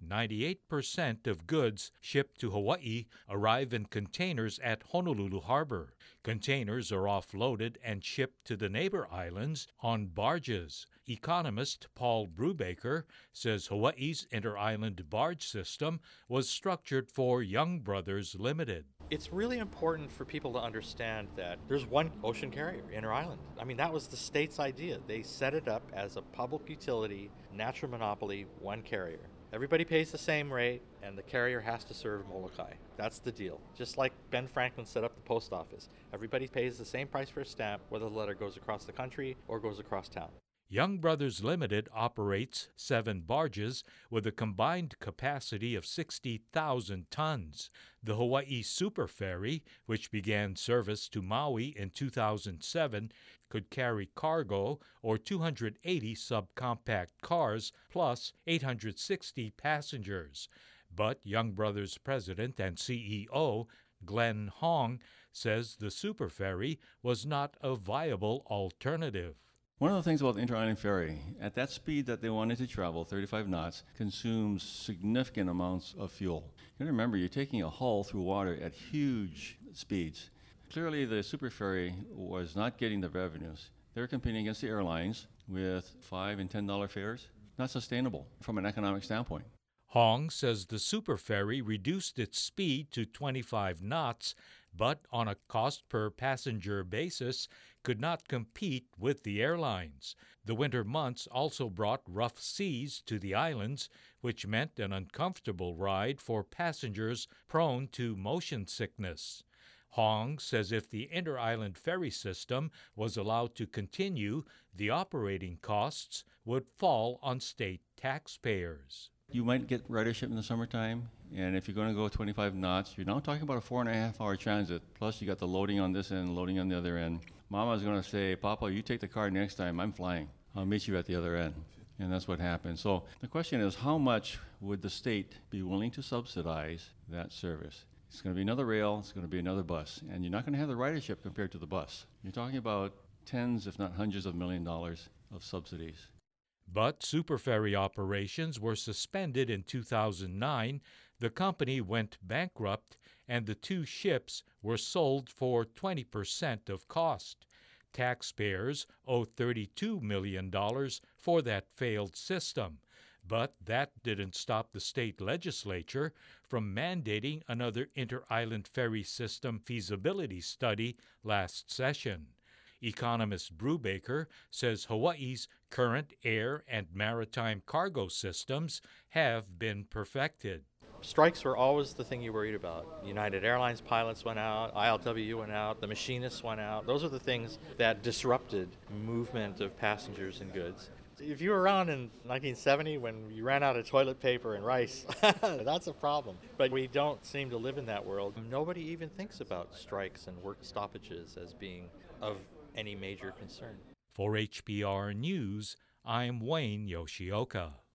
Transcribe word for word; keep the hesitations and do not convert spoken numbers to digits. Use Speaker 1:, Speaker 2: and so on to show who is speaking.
Speaker 1: ninety-eight percent of goods shipped to Hawaii arrive in containers at Honolulu Harbor. Containers are offloaded and shipped to the neighbor islands on barges. Economist Paul Brubaker says Hawaii's inter-island barge system was structured for Young Brothers Limited.
Speaker 2: It's really important for people to understand that there's one ocean carrier, inter-island. I mean, that was the state's idea. They set it up as a public utility, natural monopoly, one carrier. Everybody pays the same rate, and the carrier has to serve Molokai. That's the deal. Just like Ben Franklin set up the post office. Everybody pays the same price for a stamp, whether the letter goes across the country or goes across town.
Speaker 1: Young Brothers Limited operates seven barges with a combined capacity of sixty thousand tons. The Hawaii Super Ferry, which began service to Maui in two thousand seven, could carry cargo or two hundred eighty subcompact cars plus eight hundred sixty passengers. But Young Brothers president and C E O Glenn Hong says the Super Ferry was not a viable alternative.
Speaker 3: One of the things about the inter-island ferry, at that speed that they wanted to travel, thirty-five knots, consumes significant amounts of fuel. You got to remember, you're taking a hull through water at huge speeds. Clearly, the super ferry was not getting the revenues. They were competing against the airlines with five and ten dollar fares. Not sustainable from an economic standpoint.
Speaker 1: Hong says the super ferry reduced its speed to twenty-five knots, but on a cost-per-passenger basis could not compete with the airlines. The winter months also brought rough seas to the islands, which meant an uncomfortable ride for passengers prone to motion sickness. Hong says if the inter-island ferry system was allowed to continue, the operating costs would fall on state taxpayers.
Speaker 3: You might get ridership in the summertime, and if you're going to go twenty-five knots, you're now talking about a four and a half hour transit, plus you got the loading on this end, loading on the other end. Mama's going to say, Papa, you take the car next time, I'm flying. I'll meet you at the other end. And that's what happened. So the question is, how much would the state be willing to subsidize that service? It's going to be another rail, it's going to be another bus, and you're not going to have the ridership compared to the bus. You're talking about tens, if not hundreds of million dollars of subsidies.
Speaker 1: But super ferry operations were suspended in two thousand nine, the company went bankrupt, and the two ships were sold for twenty percent of cost. Taxpayers owe thirty-two million dollars for that failed system. But that didn't stop the state legislature from mandating another inter-island ferry system feasibility study last session. Economist Brubaker says Hawaii's current air and maritime cargo systems have been perfected.
Speaker 2: Strikes were always the thing you worried about. United Airlines pilots went out, I L W went out, the machinists went out. Those are the things that disrupted movement of passengers and goods. If you were around in nineteen seventy when you ran out of toilet paper and rice, that's a problem. But we don't seem to live in that world. Nobody even thinks about strikes and work stoppages as being of any major concern.
Speaker 1: For H P R News, I'm Wayne Yoshioka.